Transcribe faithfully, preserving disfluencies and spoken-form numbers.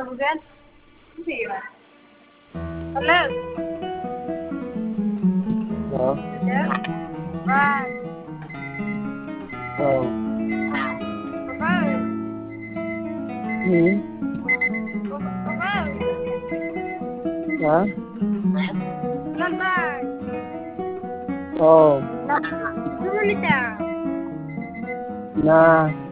bukan? Iya. Halo. Halo. Halo. Bang. Oh. Bang. Hmm. Bang. Hả? Lan bang. Oh. Nah, gimana dah? Nah.